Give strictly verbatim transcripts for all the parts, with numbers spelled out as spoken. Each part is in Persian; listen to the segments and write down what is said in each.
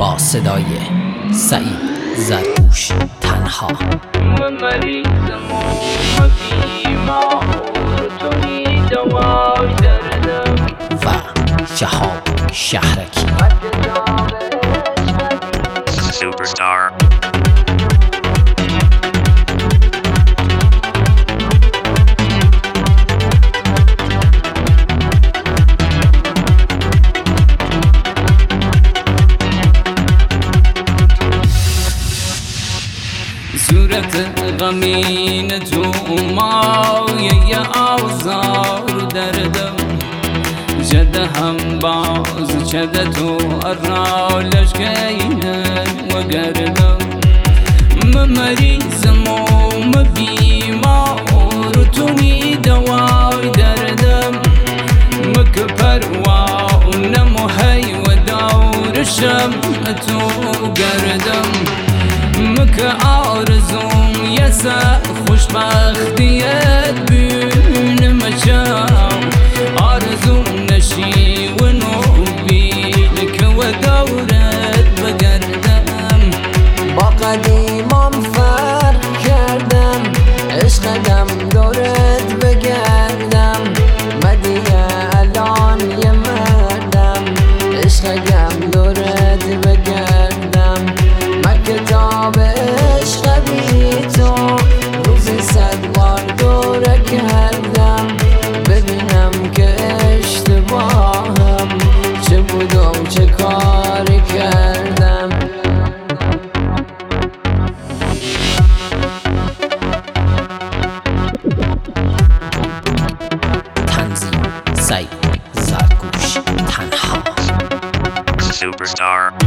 با صدای سعید زرگوش تنها. و شهاب شهرکی Superstar. صورت غمین تو مایه آوزار دردم جده هم باز چده تو ارالش گینن و گردم ممریزم و مبیمار تونی دوای دردم مک پروا و نموهی و دورشم تو گردم مک آرزوم یسا خوشبختیت بین مچام آرزوم نشی و نوبیل که و دورت بگردم با قدیمام فرق کردم عشقدم دورت بگردم مدیه الان یه مردم عشقدم دورت بگردم کتاب عشق بی تو روزی صد بار دوره کردم ببینم که اشتباهم چه بود و چه کاری کردم. تنظیم سعید زرگوش تنها. Superstar.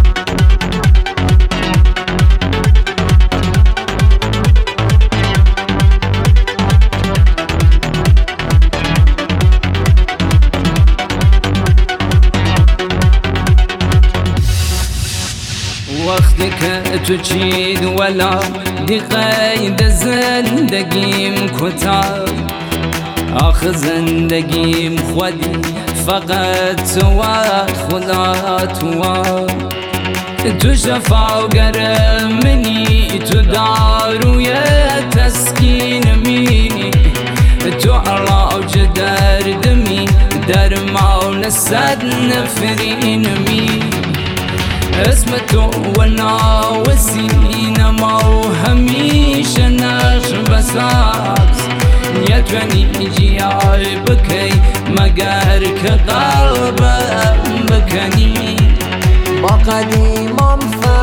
وقتی که تو چید ولا دی قید زندگیم کتاب آخ زندگیم خودی فقط تو و خدا تو تو شفاگر منی تو داروی تسکین منی تو علاج دردمی درمان صد نفرین می اسم تو و ناوسینما و همیشه نقش بساز یتونی جیای بکی مگر که قلبم بکنی با قدیمام فرق